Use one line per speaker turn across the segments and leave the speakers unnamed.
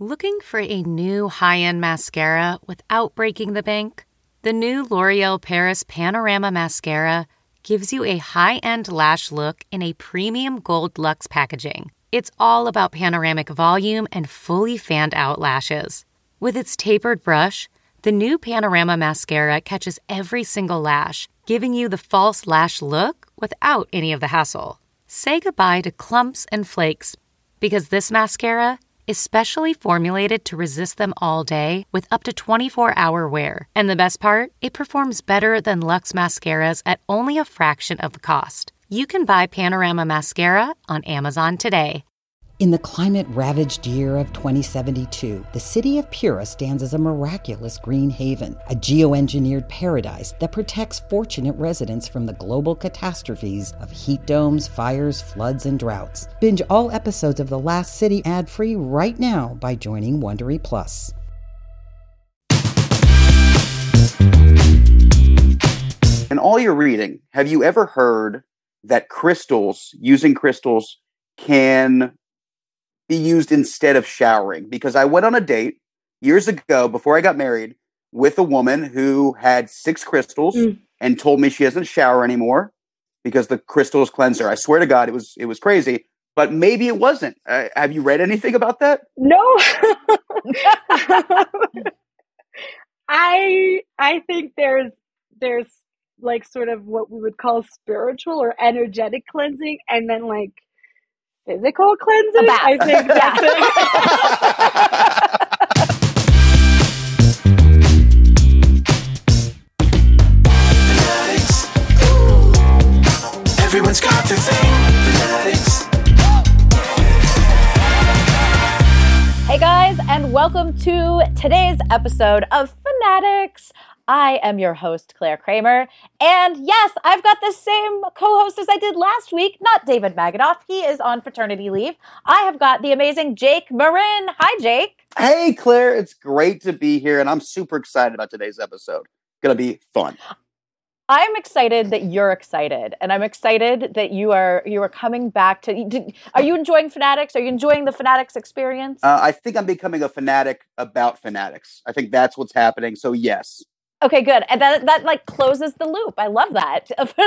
Looking for a new high-end mascara without breaking the bank? The new L'Oreal Paris Panorama Mascara gives you a high-end lash look in a premium gold luxe packaging. It's all about panoramic volume and fully fanned-out lashes. With its tapered brush, the new Panorama Mascara catches every single lash, giving you the false lash look without any of the hassle. Say goodbye to clumps and flakes, because this mascara is specially formulated to resist them all day with up to 24-hour wear. And the best part? It performs better than Luxe mascaras at only a fraction of the cost. You can buy Panorama Mascara on Amazon today.
In the climate-ravaged year of 2072, the city of Pura stands as a miraculous green haven, a geoengineered paradise that protects fortunate residents from the global catastrophes of heat domes, fires, floods, and droughts. Binge all episodes of The Last City ad-free right now by joining Wondery Plus.
In all your reading, have you ever heard that using crystals can be used instead of showering? Because I went on a date years ago before I got married with a woman who had 6 crystals and told me she doesn't shower anymore because the crystals cleanse her. I swear to God, it was crazy, but maybe it wasn't. Have you read anything about that?
No. I think there's like sort of what we would call spiritual or energetic cleansing, and then like physical cleansing. I think that's
Fanatics. Everyone's got their thing. Fanatics.
Hey guys, and welcome to today's episode of Fanatics. I am your host, Claire Kramer, and yes, I've got the same co-host as I did last week, not David Magadoff. He is on paternity leave. I have got the amazing Jake Marin. Hi, Jake.
Hey, Claire. It's great to be here, and I'm super excited about today's episode. Gonna be fun.
I'm excited that you're excited, and I'm excited that you are coming back to. Are you enjoying Fanatics? Are you enjoying the Fanatics experience?
I think I'm becoming a fanatic about Fanatics. I think that's what's happening. So yes.
Okay, good. And that like closes the loop. I love that.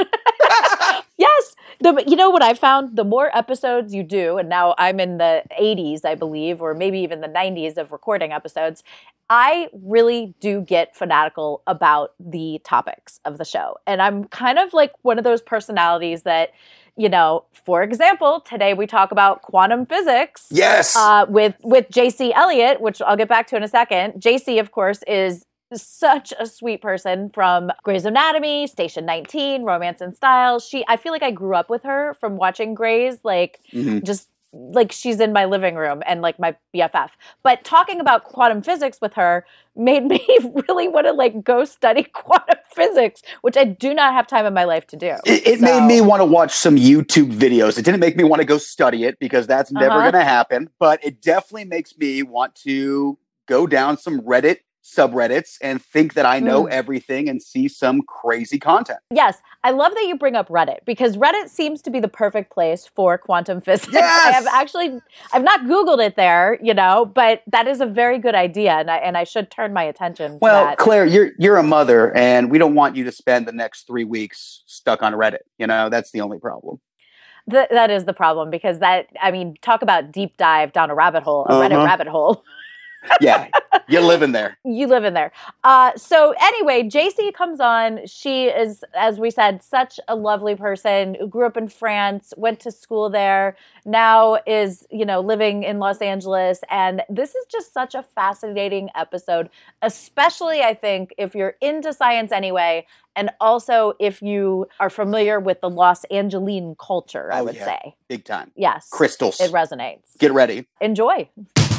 Yes. You know what I found? The more episodes you do, and now I'm in the 80s, I believe, or maybe even the 90s of recording episodes, I really do get fanatical about the topics of the show. And I'm kind of like one of those personalities that, you know, for example, today we talk about quantum physics.
Yes.
With JC Elliott, which I'll get back to in a second. JC, of course, is such a sweet person from Grey's Anatomy, Station 19, Romance and Style. I feel like I grew up with her from watching Grey's, like just like she's in my living room and like my BFF. But talking about quantum physics with her made me really want to like go study quantum physics, which I do not have time in my life to do.
It made me want to watch some YouTube videos. It didn't make me want to go study it because that's never going to happen. But it definitely makes me want to go down some Reddit subreddits and think that I know everything and see some crazy content.
Yes. I love that you bring up Reddit because Reddit seems to be the perfect place for quantum physics.
Yes!
I've not Googled it there, you know, but that is a very good idea. And I should turn my attention to
well,
that.
Claire, you're a mother and we don't want you to spend the next 3 weeks stuck on Reddit. You know, that's the only problem.
That is the problem because talk about deep dive down a rabbit hole, a Reddit rabbit hole.
Yeah, you live in there.
You live in there. So anyway, JC comes on. She is, as we said, such a lovely person who grew up in France, went to school there, now is, living in Los Angeles. And this is just such a fascinating episode, especially, I think, if you're into science anyway, and also if you are familiar with the Los Angeline culture, I would say.
Big time.
Yes.
Crystals.
It resonates.
Get ready.
Enjoy.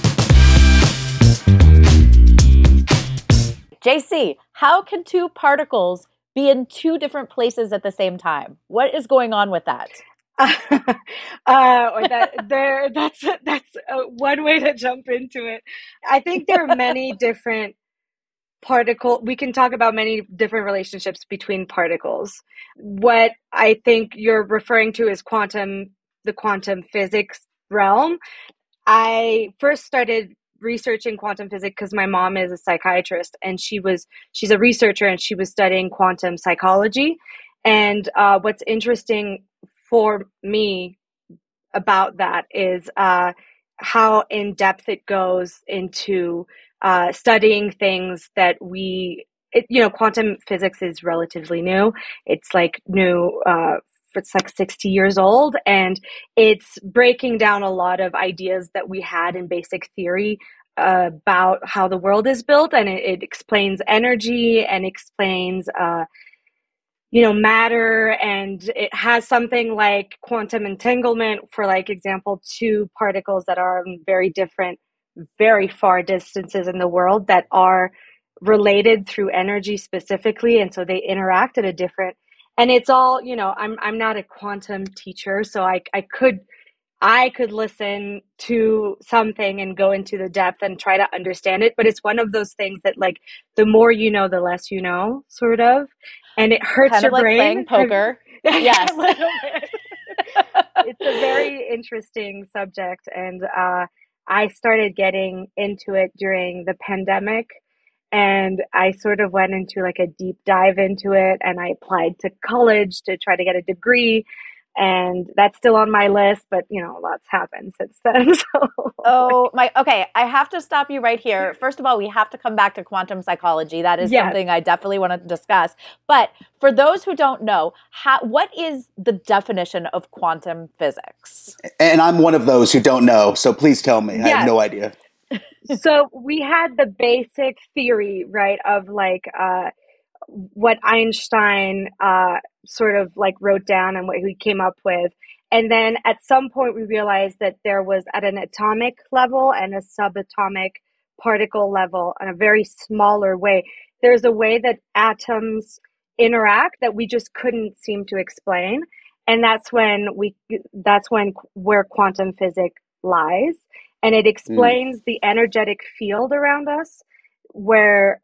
JC, how can two particles be in two different places at the same time? What is going on with that?
That's one way to jump into it. I think there are many different we can talk about many different relationships between particles. What I think you're referring to is the quantum physics realm. I first started researching quantum physics because my mom is a psychiatrist, and she's a researcher, and she was studying quantum psychology. And what's interesting for me about that is how in depth it goes into studying things that quantum physics is relatively new. It's like new. It's like 60 years old, and it's breaking down a lot of ideas that we had in basic theory about how the world is built, and it explains energy and explains matter, and it has something like quantum entanglement for, like, example, two particles that are in very different, very far distances in the world that are related through energy specifically, and so they interact at a different. And it's all, I'm not a quantum teacher, so I could listen to something and go into the depth and try to understand it, but it's one of those things that, like, the more you know, the less you know, sort of, and it hurts
kind
your
of like
brain.
playing poker. Yes.
A little bit. It's a very interesting subject, and I started getting into it during the pandemic. And I sort of went into like a deep dive into it, and I applied to college to try to get a degree. And that's still on my list, but lots happened since then. So.
Okay. I have to stop you right here. First of all, we have to come back to quantum psychology. That is something I definitely want to discuss. But for those who don't know, what is the definition of quantum physics?
And I'm one of those who don't know, so please tell me. I have no idea.
So we had the basic theory, right, of like what Einstein sort of like wrote down and what he came up with. And then at some point we realized that there was, at an atomic level and a subatomic particle level, in a very smaller way, there's a way that atoms interact that we just couldn't seem to explain. And that's where quantum physics lies. And it explains the energetic field around us, where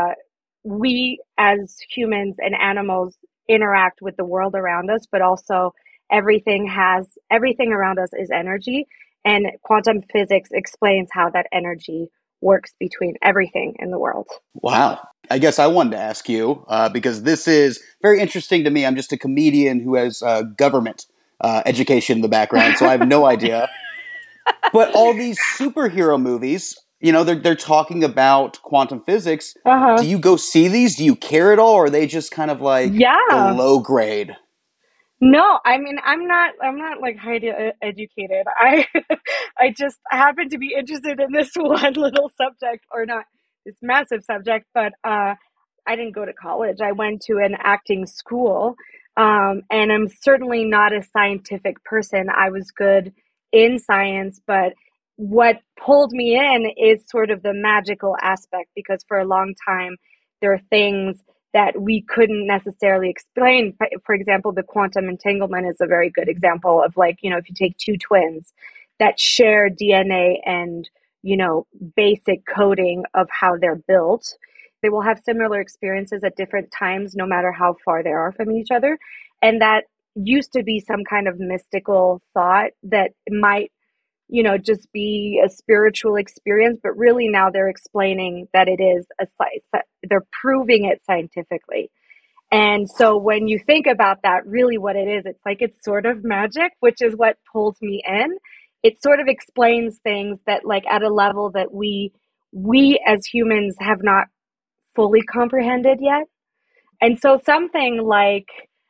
we as humans and animals interact with the world around us, but also everything around us is energy. And quantum physics explains how that energy works between everything in the world.
Wow. I guess I wanted to ask you, because this is very interesting to me. I'm just a comedian who has government education in the background, so I have no idea. But all these superhero movies, they're talking about quantum physics.
Uh-huh.
Do you go see these? Do you care at all? Or are they just kind of like the low grade?
No, I mean, I'm not like highly educated. I just happen to be interested in this one little subject, or not this massive subject, but I didn't go to college. I went to an acting school, and I'm certainly not a scientific person. I was good in science, but what pulled me in is sort of the magical aspect, because for a long time there are things that we couldn't necessarily explain. For example, the quantum entanglement is a very good example of, like, if you take two twins that share DNA and, basic coding of how they're built, they will have similar experiences at different times, no matter how far they are from each other. And that used to be some kind of mystical thought that might, just be a spiritual experience, but really now they're explaining that it is they're proving it scientifically. And so when you think about that, really what it is, it's sort of magic, which is what pulled me in. It sort of explains things that, like, at a level that we as humans have not fully comprehended yet. And so something like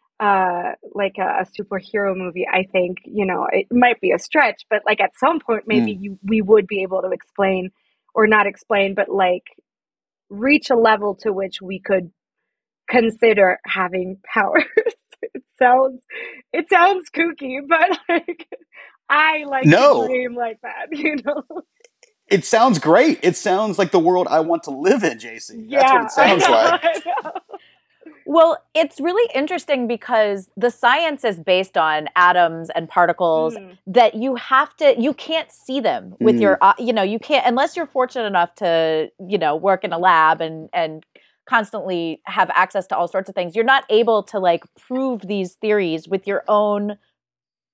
a superhero movie, I think, it might be a stretch, but like at some point maybe we would be able to explain, or not explain, but like reach a level to which we could consider having powers. It sounds kooky, but like I like to dream like that,
It sounds great. It sounds like the world I want to live in, JC. That's what it sounds like.
I know.
Well, it's really interesting because the science is based on atoms and particles that you can't see them with your, you can't, unless you're fortunate enough to, work in a lab and constantly have access to all sorts of things. You're not able to like prove these theories with your own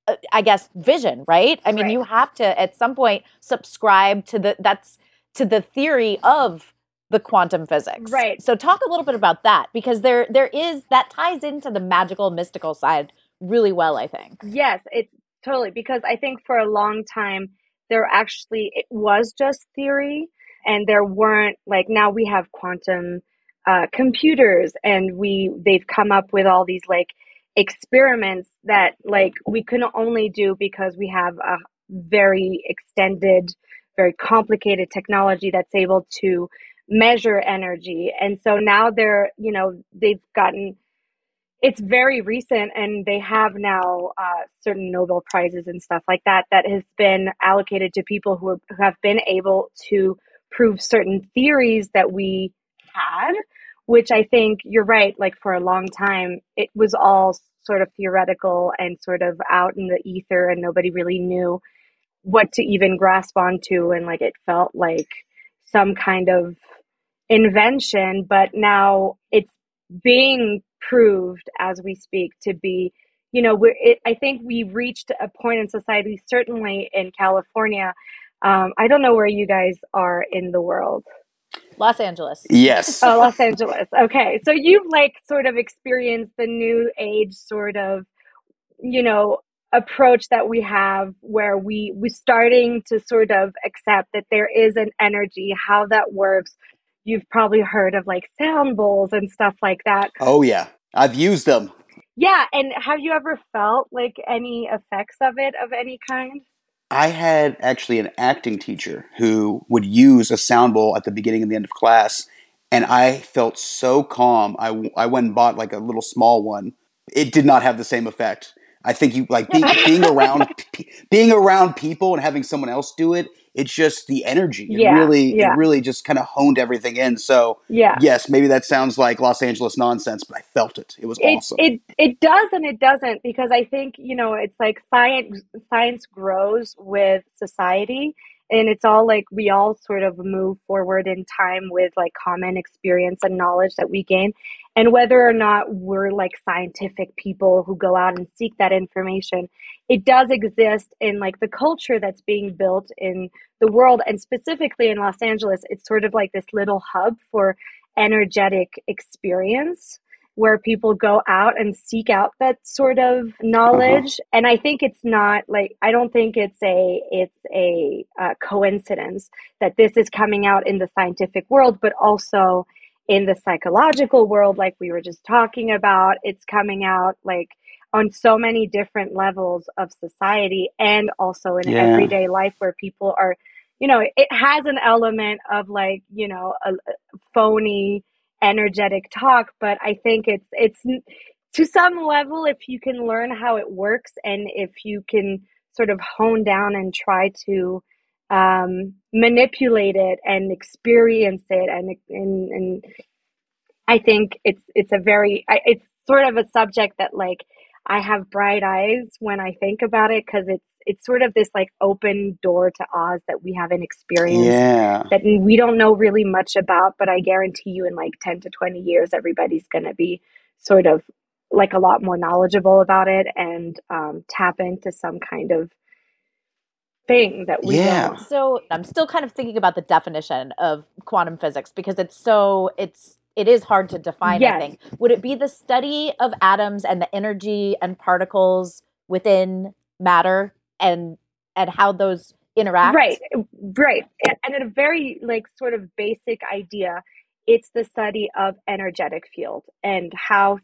I guess, vision, right? I mean,
Right.
you have to at some point subscribe to the theory of the quantum physics.
Right.
So talk a little bit about that, because there is that ties into the magical, mystical side really well, I think.
Yes, it's totally, because I think for a long time it was just theory, and there weren't, like, now we have quantum computers, and they've come up with all these like experiments that like we can only do because we have a very extended, very complicated technology that's able to measure energy. And so now they've gotten, it's very recent, and they have now certain Nobel Prizes and stuff like that that has been allocated to people who have been able to prove certain theories that we had, which I think you're right. Like, for a long time, it was all sort of theoretical and sort of out in the ether, and nobody really knew what to even grasp onto. And like, it felt like some kind of invention, but now it's being proved as we speak to be, I think we've reached a point in society, certainly in California. I don't know where you guys are in the world.
Los Angeles.
Yes.
Oh, Los Angeles. Okay. So you've like sort of experienced the new age sort of, approach that we have, where we're starting to sort of accept that there is an energy, how that works. You've probably heard of like sound bowls and stuff like that.
Oh, yeah. I've used them.
Yeah. And have you ever felt like any effects of it of any kind?
I had actually an acting teacher who would use a sound bowl at the beginning and the end of class, and I felt so calm. I went and bought like a little small one. It did not have the same effect. I think you like being around people and having someone else do it. It's just the energy. It really just kind of honed everything in. So yes, maybe that sounds like Los Angeles nonsense, but I felt it. It was awesome.
It does and it doesn't, because I think, it's like science grows with society, and it's all like we all sort of move forward in time with like common experience and knowledge that we gain. And whether or not we're like scientific people who go out and seek that information, it does exist in like the culture that's being built in the world. And specifically in Los Angeles, it's sort of like this little hub for energetic experience, where people go out and seek out that sort of knowledge. And I think it's not like, I don't think it's a coincidence that this is coming out in the scientific world, but also in the psychological world, like we were just talking about. It's coming out like on so many different levels of society, and also in everyday life, where people are, it has an element of like, a phony energetic talk, but I think it's to some level, if you can learn how it works, and if you can sort of hone down and try to manipulate it and experience it, and I think it's it's sort of a subject that like I have bright eyes when I think about it, because it's sort of this like open door to Oz that we haven't experienced, that we don't know really much about. But I guarantee you in like 10 to 20 years, everybody's going to be sort of like a lot more knowledgeable about it, and tap into some kind of thing that we don't.
So I'm still kind of thinking about the definition of quantum physics, because it is hard to define, I think. Would it be the study of atoms and the energy and particles within matter, and how those interact?
Right. And in a very like sort of basic idea, it's the study of energetic field and how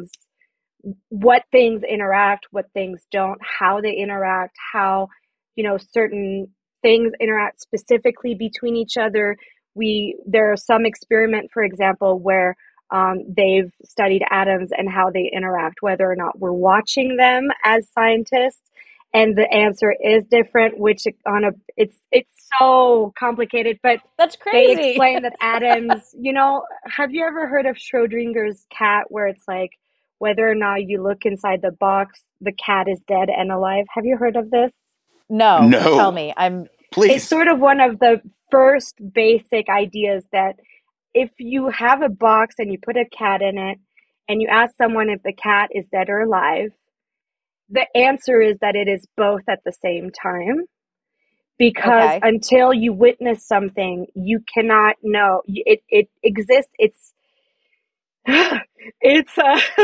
what things interact, what things don't, how they interact, how, certain things interact specifically between each other. There are some experiment, for example, where they've studied atoms and how they interact, whether or not we're watching them as scientists, and the answer is different. Which it's so complicated, but
that's crazy.
They explain that atoms. Have you ever heard of Schrodinger's cat, where it's like whether or not you look inside the box, the cat is dead and alive? Have you heard of this?
No. Tell me.
Please.
It's sort of one of the first basic ideas that if you have a box and you put a cat in it, and you ask someone if the cat is dead or alive, the answer is that it is both at the same time, because
Okay.
until you witness something, you cannot know. It exists. It's it's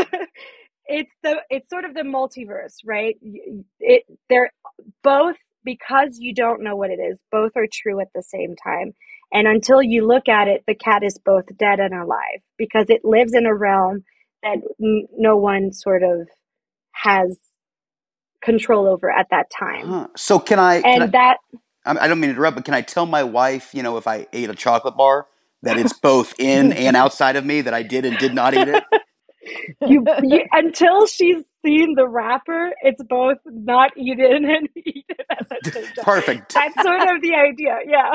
it's sort of the multiverse, right? They're both, because you don't know what it is, both are true at the same time. And until you look at it, the cat is both dead and alive, because it lives in a realm that no one sort of has control over at that time.
Huh. So can I
That
I don't mean to interrupt, but can I tell my wife, if I ate a chocolate bar, that it's both in and outside of me, that I did and did not eat it?
you until she's seen the wrapper, it's both not eaten and eaten at the same time.
Perfect.
That's sort of the idea, yeah.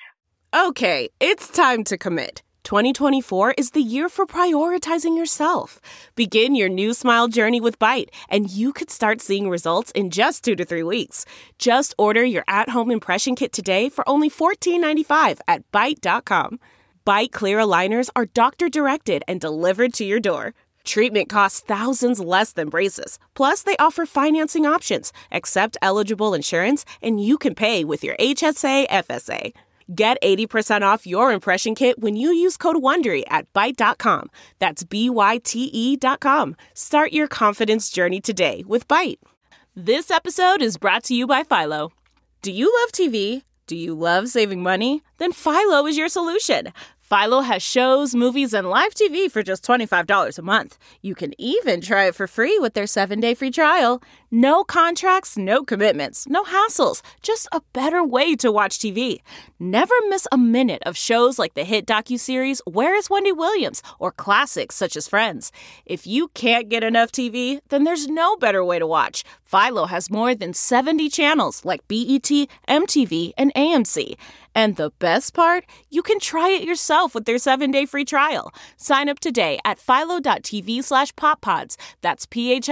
Okay, it's time to commit. 2024 is the year for prioritizing yourself. Begin your new smile journey with Byte, and you could start seeing results in just 2 to 3 weeks. Just order your at-home impression kit today for only $14.95 at Byte.com. Byte Clear aligners are doctor-directed and delivered to your door. Treatment costs thousands less than braces. Plus, they offer financing options, accept eligible insurance, and you can pay with your HSA FSA. Get 80% off your impression kit when you use code WONDERY at Byte.com. That's BYTE.com. Start your confidence journey today with Byte. This episode is brought to you by Philo. Do you love TV? Do you love saving money? Then Philo is your solution. Philo has shows, movies, and live TV for just $25 a month. You can even try it for free with their 7-day free trial. No contracts, no commitments, no hassles, just a better way to watch TV. Never miss a minute of shows like the hit docuseries Where is Wendy Williams? Or classics such as Friends. If you can't get enough TV, then there's no better way to watch. Philo has more than 70 channels like BET, MTV, and AMC. And the best part? You can try it yourself with their 7-day free trial. Sign up today at philo.tv/poppods. That's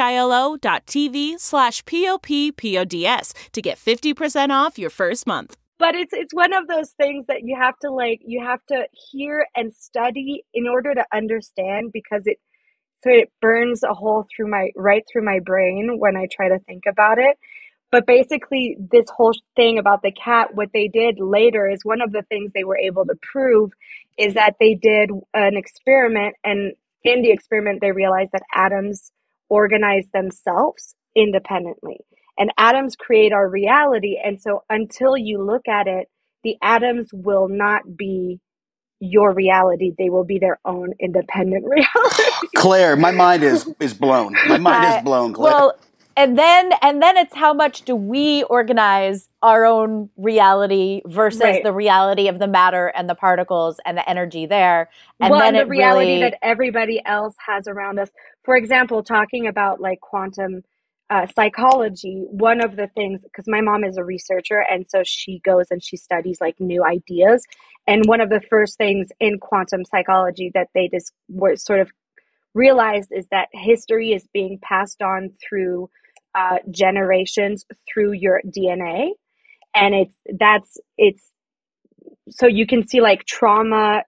philo.tv/POPPODS to get 50% off your first month.
But it's one of those things that you have to hear and study in order to understand, because it burns a hole right through my brain when I try to think about it. But basically, this whole thing about the cat, what they did later is, one of the things they were able to prove is that they did an experiment, and in the experiment, they realized that atoms organize themselves independently. And atoms create our reality. And so until you look at it, the atoms will not be your reality. They will be their own independent reality.
Claire, my mind is blown. My mind is blown, Claire.
Well, and then it's how much do we organize our own reality versus
Right.
the reality of the matter and the particles and the energy there. And
well,
then
and the reality
really,
that everybody else has around us. For example, talking about like quantum psychology, one of the things, because my mom is a researcher, and so she goes and she studies like new ideas. And one of the first things in quantum psychology that they just were sort of realized is that history is being passed on through generations through your DNA. And it's so you can see like trauma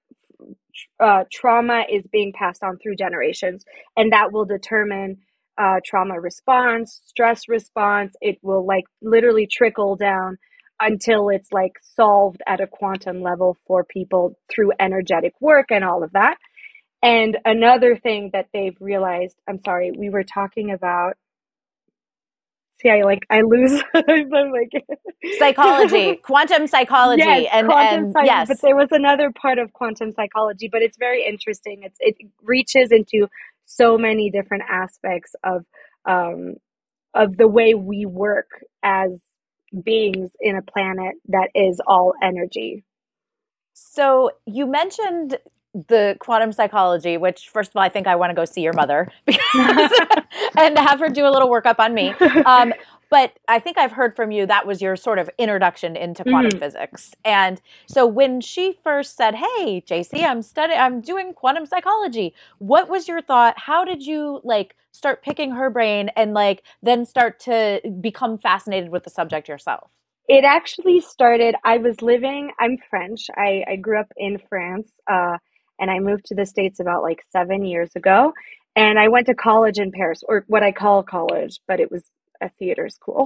is being passed on through generations, and that will determine trauma response, stress response. It will like literally trickle down until it's like solved at a quantum level for people through energetic work and all of that. And another thing that they've realized, I'm sorry, we were talking about, see, I lose, I'm like,
psychology, quantum psychology.
yes,
and yes.
But there was another part of quantum psychology, but it's very interesting. It reaches into so many different aspects of the way we work as beings in a planet that is all energy.
So you mentioned the quantum psychology, which first of all, I think I want to go see your mother and have her do a little workup on me. But I think I've heard from you that was your sort of introduction into quantum physics. And so when she first said, "Hey, JC, I'm doing quantum psychology," what was your thought? How did you like start picking her brain and like then start to become fascinated with the subject yourself?
It actually started, I'm French. I grew up in France, and I moved to the States about like 7 years ago. And I went to college in Paris, or what I call college, but it was a theater school.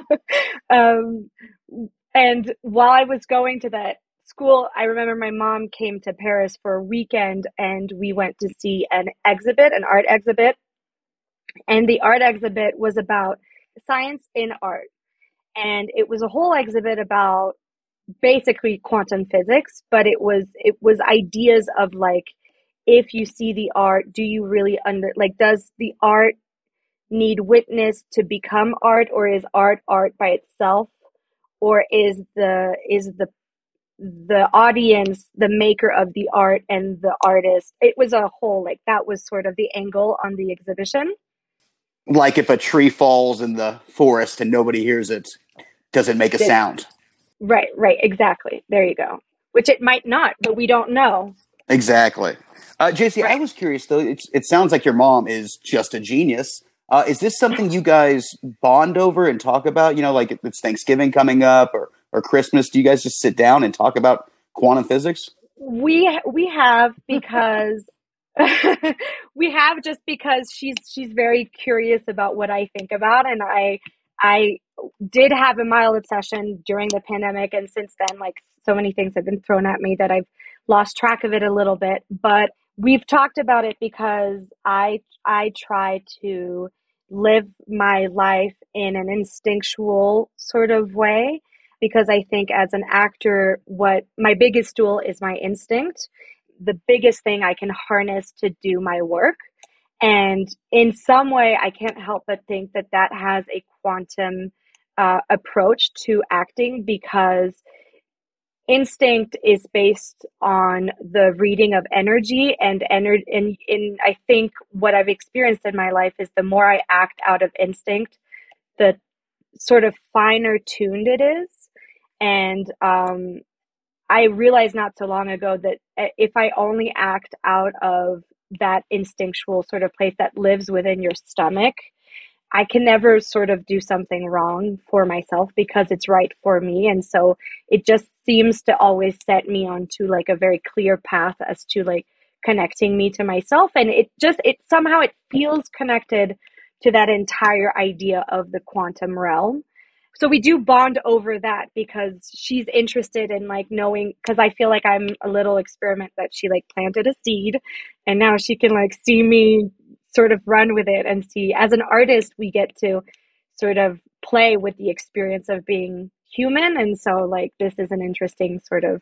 And while I was going to that school, I remember my mom came to Paris for a weekend and we went to see an art exhibit. And the art exhibit was about science in art. And it was a whole exhibit about basically quantum physics, but it was ideas of like, if you see the art, do you really does the art need witness to become art, or is art by itself, or is the audience the maker of the art and the artist? It was a whole, like, that was sort of the angle on the exhibition.
Like if a tree falls in the forest and nobody hears it, does it make a sound?
Right, exactly. There you go. Which it might not, but we don't know.
Exactly. JC, right. I was curious, though. It sounds like your mom is just a genius. Is this something you guys bond over and talk about? You know, like it's Thanksgiving coming up or Christmas. Do you guys just sit down and talk about quantum physics?
We have, because we have, just because she's very curious about what I think about, and I did have a mild obsession during the pandemic, and since then, like, so many things have been thrown at me that I've lost track of it a little bit. But we've talked about it because I try to live my life in an instinctual sort of way, because I think as an actor, what my biggest tool is my instinct, the biggest thing I can harness to do my work. And in some way, I can't help but think that has a quantum approach to acting, because instinct is based on the reading of energy and I think what I've experienced in my life is the more I act out of instinct, the sort of finer tuned it is. And I realized not so long ago that if I only act out of that instinctual sort of place that lives within your stomach, I can never sort of do something wrong for myself because it's right for me. And so it just seems to always set me onto like a very clear path as to like connecting me to myself. And it somehow it feels connected to that entire idea of the quantum realm. So we do bond over that because she's interested in like knowing, because I feel like I'm a little experiment that she like planted a seed and now she can like see me sort of run with it and see. As an artist, we get to sort of play with the experience of being human. And so like this is an interesting sort of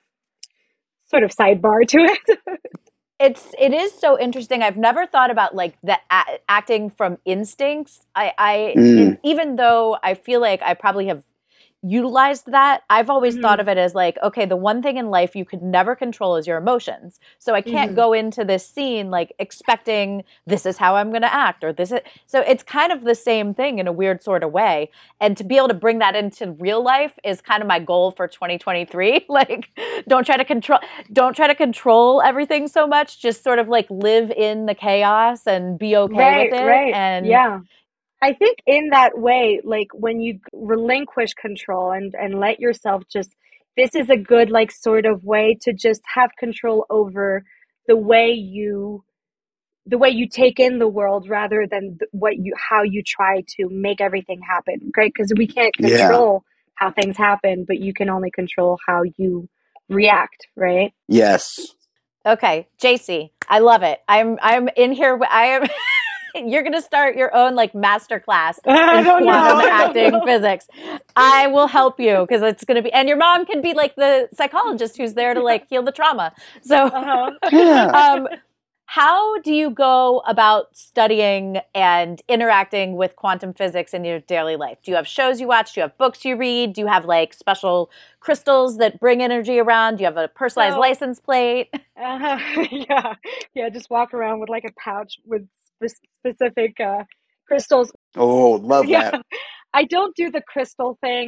sidebar to it.
It is so interesting. I've never thought about like the acting from instincts. Even though I feel like I probably have utilized that, I've always thought of it as like, okay, the one thing in life you could never control is your emotions. So I can't go into this scene like expecting this is how I'm going to act or this is. So it's kind of the same thing in a weird sort of way. And to be able to bring that into real life is kind of my goal for 2023. Like, don't try to control everything so much. Just sort of like live in the chaos and be okay with it.
Right.
And
yeah. I think in that way, like when you relinquish control and let yourself this is a good like sort of way to just have control over the way you take in the world rather than how you try to make everything happen, right? Because we can't control how things happen, but you can only control how you react, right?
Yes.
Okay, JC, I love it. I'm in here. You're going to start your own like master class in quantum acting physics. I will help you because it's going to be, and your mom can be like the psychologist who's there to like heal the trauma. So how do you go about studying and interacting with quantum physics in your daily life? Do you have shows you watch? Do you have books you read? Do you have like special crystals that bring energy around? Do you have a personalized license plate?
Yeah. Just walk around with like a pouch with specific crystals.
Oh, love that.
I don't do the crystal thing.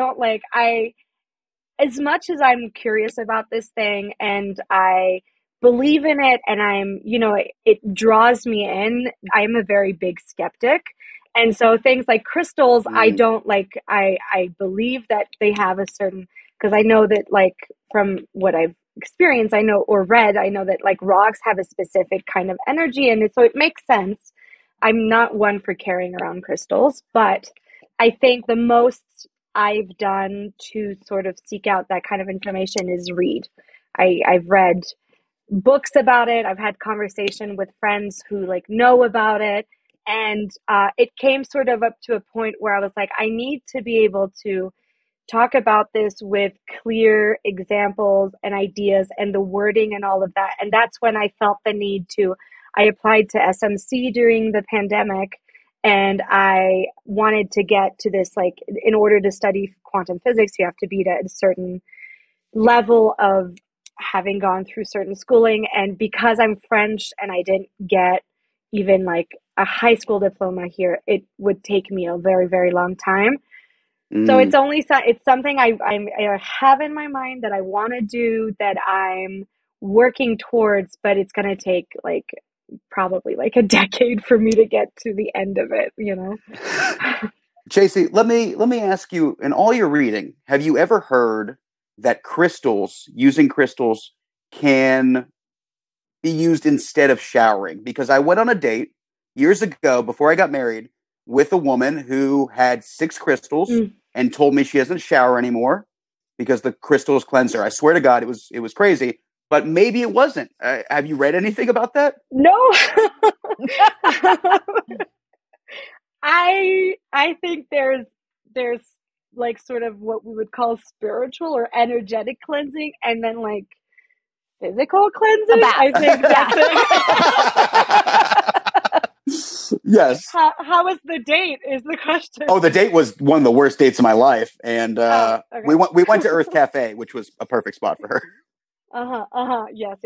As much as I'm curious about this thing and I believe in it and it draws me in, I'm a very big skeptic. And so things like crystals, I don't like, I believe that they have a certain, because I know that like from what I've experienced, I know that like rocks have a specific kind of energy, and so it makes sense. I'm not one for carrying around crystals, but I think the most I've done to sort of seek out that kind of information is read. I've read books about it. I've had conversation with friends who like know about it. And it came sort of up to a point where I was like, I need to be able to talk about this with clear examples and ideas and the wording and all of that. And that's when I felt the need to, I applied to SMC during the pandemic, and I wanted to get to this, like, in order to study quantum physics, you have to be at a certain level of having gone through certain schooling. And because I'm French and I didn't get even like a high school diploma here, it would take me a very, very long time. So it's something I have in my mind that I want to do, that I'm working towards, but it's going to take like probably like a decade for me to get to the end of it, you know?
JC, let me ask you, in all your reading, have you ever heard that using crystals can be used instead of showering? Because I went on a date years ago before I got married with a woman who had 6 crystals and told me she doesn't shower anymore because the crystals cleanse her. I swear to God, it was crazy, but maybe it wasn't. Have you read anything about that?
No. I think there's like sort of what we would call spiritual or energetic cleansing, and then like physical cleansing. I think that's it.
Yes.
How was the date is the question.
Oh, the date was one of the worst dates of my life. And okay. we went to Earth Cafe, which was a perfect spot for her.
Yes.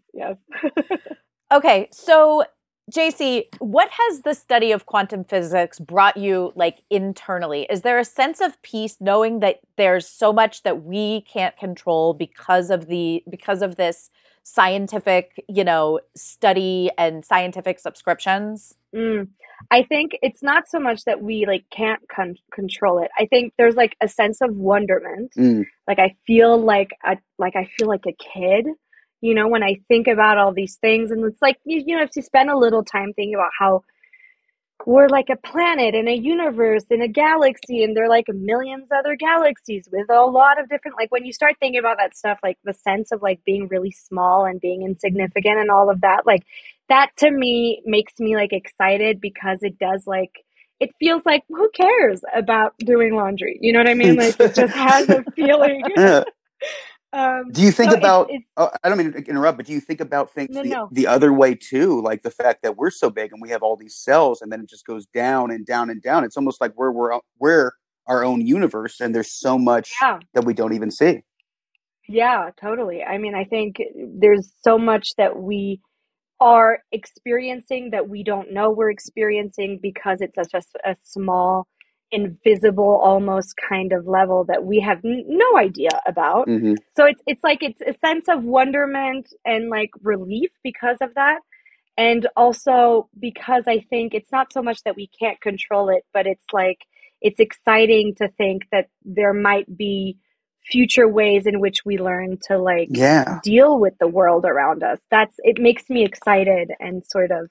Okay, so JC, what has the study of quantum physics brought you like internally? Is there a sense of peace knowing that there's so much that we can't control because of this scientific, study and scientific subscriptions?
I think it's not so much that we like can't control it. I think there's like a sense of wonderment. Like I feel like a kid, when I think about all these things. And it's like, if you spend a little time thinking about how we're like a planet in a universe, in a galaxy, and there are like millions of other galaxies with a lot of different, like when you start thinking about that stuff, like the sense of like being really small and being insignificant and all of that, like that to me makes me like excited, because it does like, it feels like, who cares about doing laundry? You know what I mean? Like it just has a feeling.
Do you think about, I don't mean to interrupt, but do you think about things the other way too? Like the fact that we're so big and we have all these cells, and then it just goes down and down and down. It's almost like we're our own universe, and there's so much that we don't even see.
Yeah, totally. I mean, I think there's so much that we are experiencing that we don't know we're experiencing, because it's just a small, invisible, almost kind of level that we have no idea about. So it's like it's a sense of wonderment and like relief because of that, and also because I think it's not so much that we can't control it, but it's like it's exciting to think that there might be future ways in which we learn to like deal with the world around us. It makes me excited and sort of,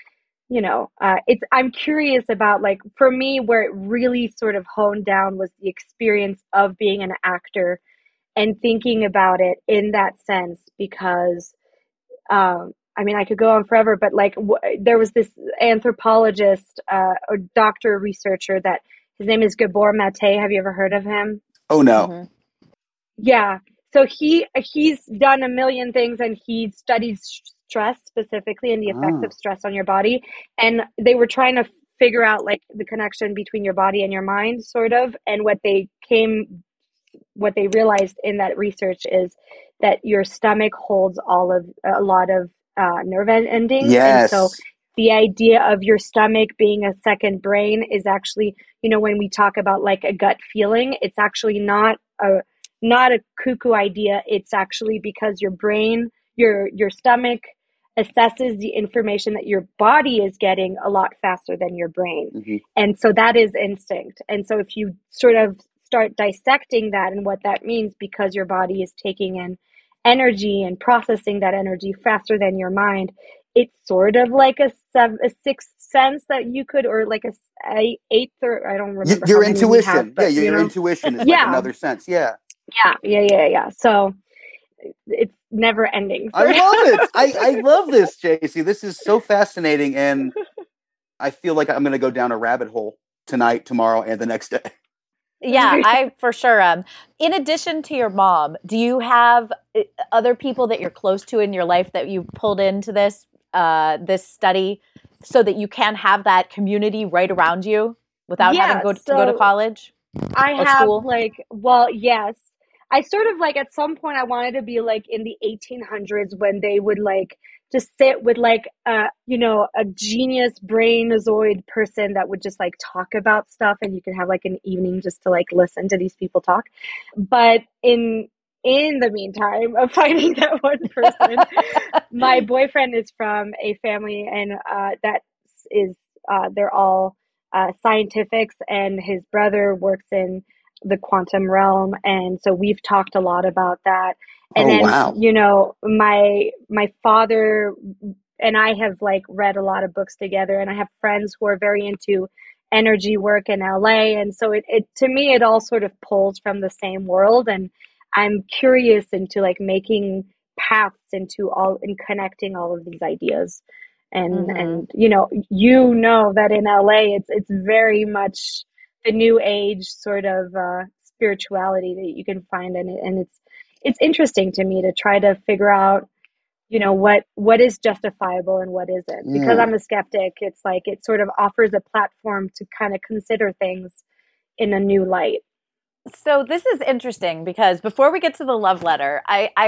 I'm curious about, like, for me, where it really sort of honed down was the experience of being an actor and thinking about it in that sense, because, I mean, I could go on forever, but like there was this anthropologist, or doctor researcher that his name is Gabor Mate. Have you ever heard of him?
Oh, no.
Yeah. So he's done a million things, and he studies stress specifically and the effects of stress on your body. And they were trying to figure out like the connection between your body and your mind, sort of. And what they realized in that research is that your stomach holds a lot of nerve endings.
Yes.
And so the idea of your stomach being a second brain is actually, when we talk about like a gut feeling, it's actually not a cuckoo idea. It's actually because your brain, your stomach assesses the information that your body is getting a lot faster than your brain. And so that is instinct. And so if you sort of start dissecting that and what that means, because your body is taking in energy and processing that energy faster than your mind, it's sort of like a sixth sense that you could, or like a eighth, or I don't remember
Your
how many we have,
intuition.
but
Your intuition is like
Yeah.
another sense. Yeah.
Yeah. So it's never ending.
I love it. I love this, JC. This is so fascinating, and I feel like I'm going to go down a rabbit hole tonight, tomorrow, and the next day.
Yeah, I for sure am. In addition to your mom, do you have other people that you're close to in your life that you pulled into this this study so that you can have that community right around you without having to go to college?
I have
school?
yes. I sort of like at some point I wanted to be like in the 1800s when they would like just sit with like a genius brainozoid person that would just like talk about stuff, and you can have like an evening just to like listen to these people talk. But in the meantime of finding that one person, my boyfriend is from a family, and that is they're all scientifics, and his brother works in the quantum realm, and so we've talked a lot about that. And
wow.
My father and I have like read a lot of books together, and I have friends who are very into energy work in LA, and so it to me it all sort of pulls from the same world, and I'm curious into like making paths into all and connecting all of these ideas. And and that in LA it's very much the new age sort of spirituality that you can find in it, and it's interesting to me to try to figure out what is justifiable and what isn't, because I'm a skeptic. It's like it sort of offers a platform to kind of consider things in a new light.
So this is interesting because before we get to the love letter,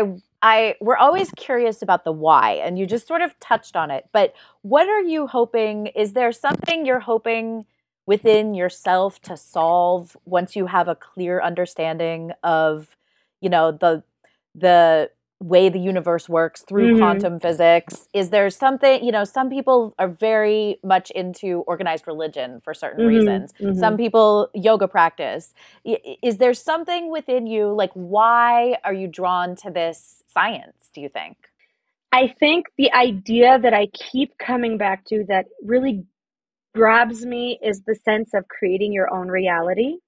we're always curious about the why, and you just sort of touched on it. But what are you hoping? Is there something you're hoping within yourself to solve once you have a clear understanding of, the way the universe works through quantum physics? Is there something, some people are very much into organized religion for certain reasons. Some people yoga practice. Is there something within you, like why are you drawn to this science, do you think?
I think the idea that I keep coming back to that really grabs me is the sense of creating your own reality.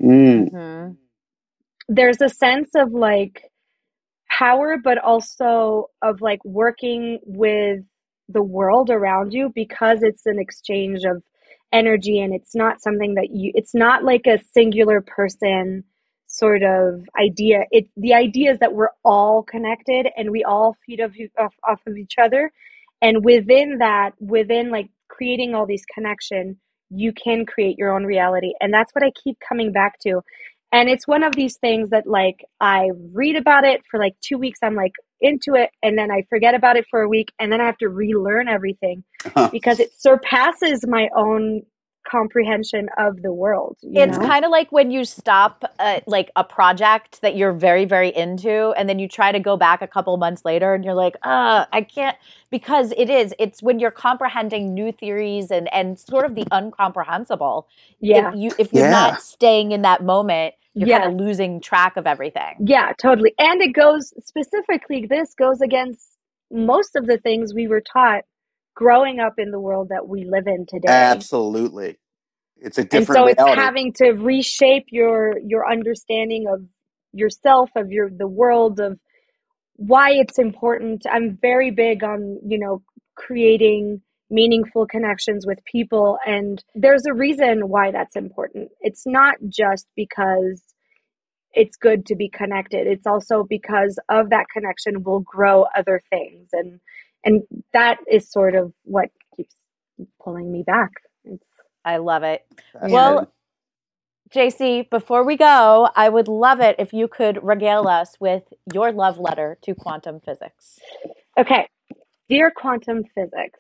There's a sense of like power, but also of like working with the world around you, because it's an exchange of energy, and it's not something that it's not like a singular person sort of idea. The idea is that we're all connected and we all feed off of each other, and within like creating all these connections, you can create your own reality. And that's what I keep coming back to. And it's one of these things that like I read about it for like 2 weeks, I'm like into it, and then I forget about it for a week, and then I have to relearn everything because it surpasses my own comprehension of the world.
It's kind of like when you stop like a project that you're very, very into, and then you try to go back a couple months later and you're like, I can't, because it's when you're comprehending new theories and sort of the incomprehensible.
Yeah.
If you're not staying in that moment, you're kind of losing track of everything.
Yeah, totally. And this goes against most of the things we were taught growing up in the world that we live in today.
Absolutely. It's a different
reality.
It's
having to reshape your understanding of yourself, of the world, of why it's important. I'm very big on, creating meaningful connections with people, and there's a reason why that's important. It's not just because it's good to be connected. It's also because of that connection will grow other things, and that is sort of what keeps pulling me back.
I love it. Well, JC, before we go, I would love it if you could regale us with your love letter to quantum physics.
Okay. Dear quantum physics,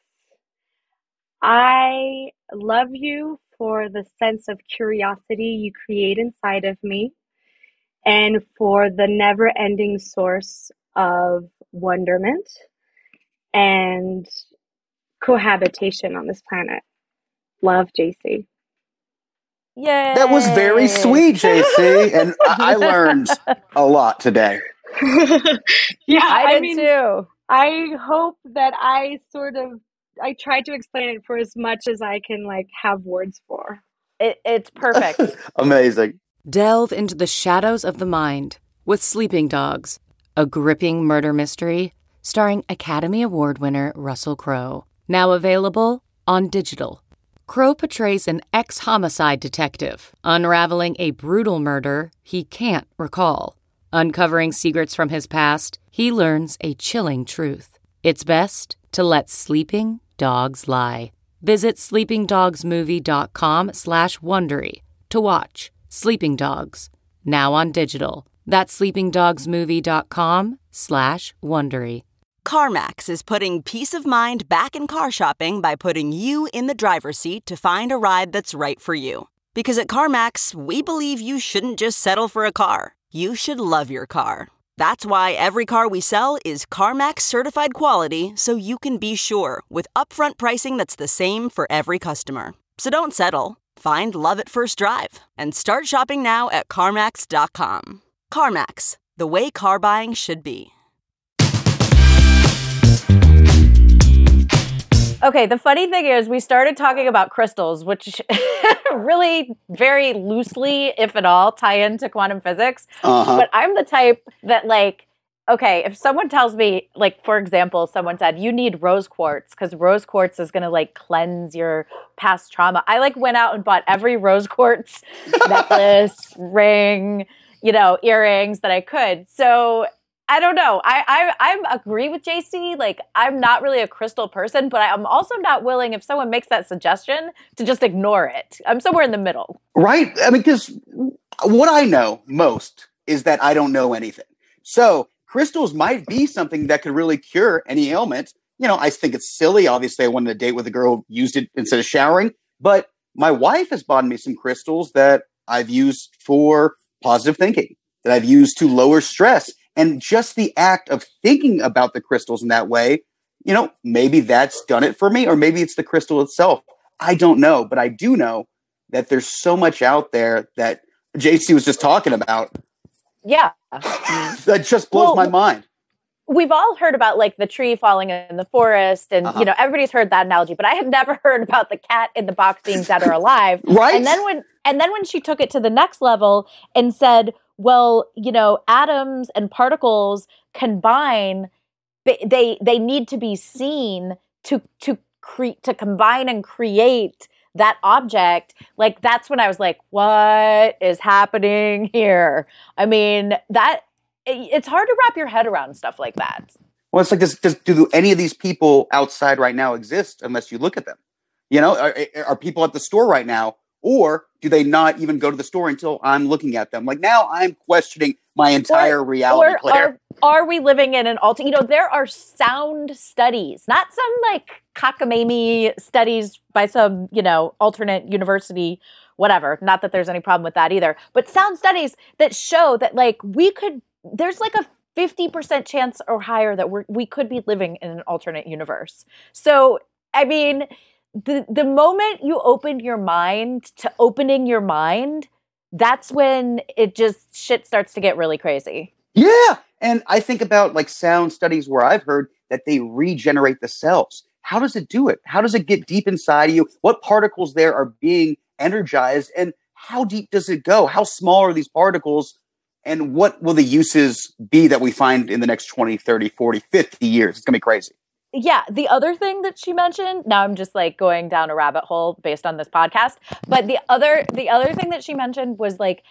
I love you for the sense of curiosity you create inside of me, and for the never-ending source of wonderment and cohabitation on this planet. Love, JC.
Yay!
That was very sweet, JC, and I learned a lot today.
Yeah,
I did too.
I hope that I try to explain it for as much as I can like have words for.
It's perfect.
Amazing.
Delve into the shadows of the mind with Sleeping Dogs, a gripping murder mystery starring Academy Award winner Russell Crowe. Now available on digital. Crowe portrays an ex-homicide detective unraveling a brutal murder he can't recall. Uncovering secrets from his past, he learns a chilling truth. It's best to let sleeping dogs lie. Visit sleepingdogsmovie.com/Wondery to watch Sleeping Dogs, now on digital. That's sleepingdogsmovie.com/Wondery.
CarMax is putting peace of mind back in car shopping by putting you in the driver's seat to find a ride that's right for you. Because at CarMax, we believe you shouldn't just settle for a car. You should love your car. That's why every car we sell is CarMax certified quality, so you can be sure with upfront pricing that's the same for every customer. So don't settle. Find love at first drive and start shopping now at CarMax.com. CarMax, the way car buying should be.
Okay, the funny thing is we started talking about crystals, which really very loosely, if at all, tie into quantum physics. But I'm the type that like, okay, if someone tells me, like, for example, someone said, you need rose quartz because rose quartz is going to like cleanse your past trauma. I like went out and bought every rose quartz necklace, ring, earrings that I could. So I don't know. I agree with JC. Like, I'm not really a crystal person, but I'm also not willing, if someone makes that suggestion, to just ignore it. I'm somewhere in the middle.
Right? I mean, because what I know most is that I don't know anything. So crystals might be something that could really cure any ailment. I think it's silly. Obviously, I wanted to date with a girl who used it instead of showering. But my wife has bought me some crystals that I've used for positive thinking, that I've used to lower stress. And just the act of thinking about the crystals in that way, maybe that's done it for me, or maybe it's the crystal itself. I don't know, but I do know that there's so much out there that JC was just talking about.
Yeah.
That just blows my mind.
We've all heard about like the tree falling in the forest and, everybody's heard that analogy, but I have never heard about the cat in the box being dead or alive.
Right.
And then when she took it to the next level and said, well, atoms and particles combine, they need to be seen to combine and create that object. Like, that's when I was like, what is happening here? I mean, it's hard to wrap your head around stuff like that.
Well, it's like, do any of these people outside right now exist unless you look at them? Are people at the store right now? Or do they not even go to the store until I'm looking at them? Like, now I'm questioning my entire reality, Claire.
Are we living in an alternate? There are sound studies, not some like cockamamie studies by some, alternate university, whatever. Not that there's any problem with that either. But sound studies that show that like there's like a 50% chance or higher that we could be living in an alternate universe. So, I mean, the moment you open your mind to opening your mind, that's when shit starts to get really crazy.
Yeah. And I think about like sound studies where I've heard that they regenerate the cells. How does it do it? How does it get deep inside of you? What particles there are being energized? And how deep does it go? How small are these particles? And what will the uses be that we find in the next 20, 30, 40, 50 years? It's going to be crazy.
Yeah. The other thing that she mentioned, now I'm just like going down a rabbit hole based on this podcast, but the other thing that she mentioned was like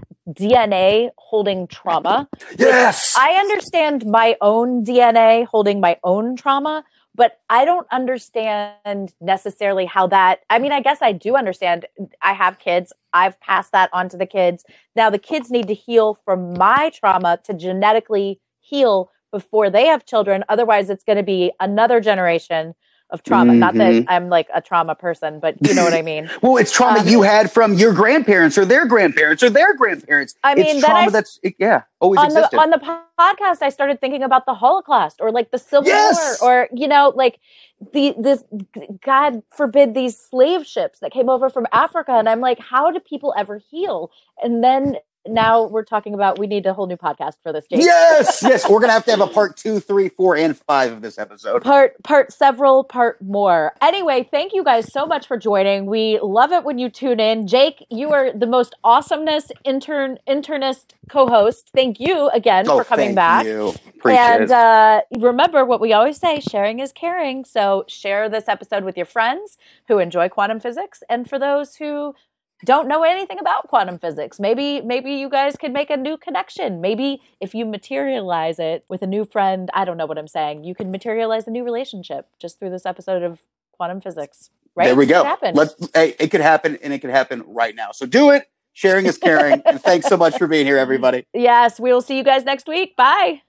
DNA holding trauma.
Yes.
I understand my own DNA holding my own trauma, but I don't understand necessarily how that, I mean, I guess I do understand. I have kids. I've passed that on to the kids. Now the kids need to heal from my trauma to genetically heal before they have children. Otherwise, it's going to be another generation of trauma. Mm-hmm. Not that I'm like a trauma person, but you know what I mean?
Well, it's trauma you had from your grandparents or their grandparents or their grandparents.
I mean,
it's trauma always existed.
On the podcast, I started thinking about the Holocaust or like the Civil War or, like this, God forbid, these slave ships that came over from Africa. And I'm like, how do people ever heal? And then now we're talking about we need a whole new podcast for this, Jake.
Yes. We're going to have a part 2, 3, 4, and 5 of this episode.
Part several, part more. Anyway, thank you guys so much for joining. We love it when you tune in. Jake, you are the most awesomest internist co-host. Thank you again for coming back.
Thank you. Appreciate
it. Remember what we always say, sharing is caring. So share this episode with your friends who enjoy quantum physics. And for those who don't know anything about quantum physics, maybe you guys can make a new connection. Maybe if you materialize it with a new friend, I don't know what I'm saying, you can materialize a new relationship just through this episode of quantum physics. Right?
There we go.
It
could happen, and it could happen right now. So do it. Sharing is caring. And thanks so much for being here, everybody.
Yes, we will see you guys next week. Bye.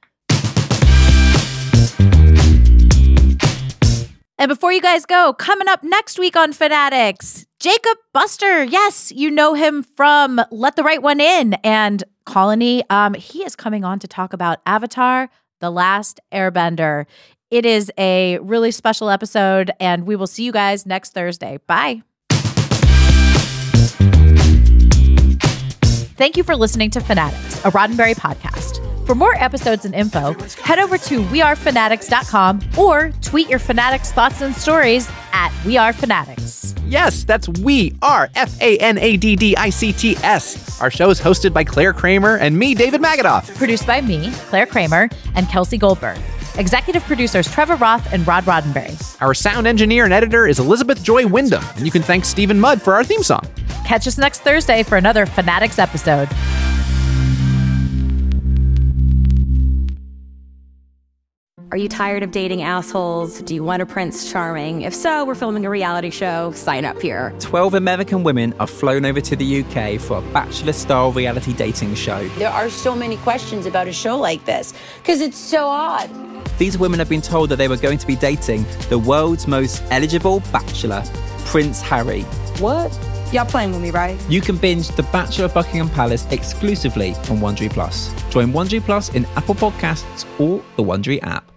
And before you guys go, coming up next week on Fanatics, Jacob Buster. Yes, you know him from Let the Right One In and Colony. He is coming on to talk about Avatar: The Last Airbender. It is a really special episode, and we will see you guys next Thursday. Bye. Thank you for listening to Fanatics, a Roddenberry podcast. For more episodes and info, head over to wearefanatics.com or tweet your Fanatics thoughts and stories at wearefanatics.
Yes, that's We Are, FANADDICTS. Our show is hosted by Claire Kramer and me, David Magadoff.
Produced by me, Claire Kramer, and Kelsey Goldberg. Executive producers Trevor Roth and Rod Roddenberry.
Our sound engineer and editor is Elizabeth Joy Wyndham, and you can thank Stephen Mudd for our theme song.
Catch us next Thursday for another Fanatics episode.
Are you tired of dating assholes? Do you want a Prince Charming? If so, we're filming a reality show. Sign up here.
12 American women are flown over to the UK for a Bachelor-style reality dating show.
There are so many questions about a show like this because it's so odd.
These women have been told that they were going to be dating the world's most eligible bachelor, Prince Harry.
What? Y'all playing with me, right?
You can binge The Bachelor of Buckingham Palace exclusively on Wondery Plus. Join Wondery Plus in Apple Podcasts or the Wondery app.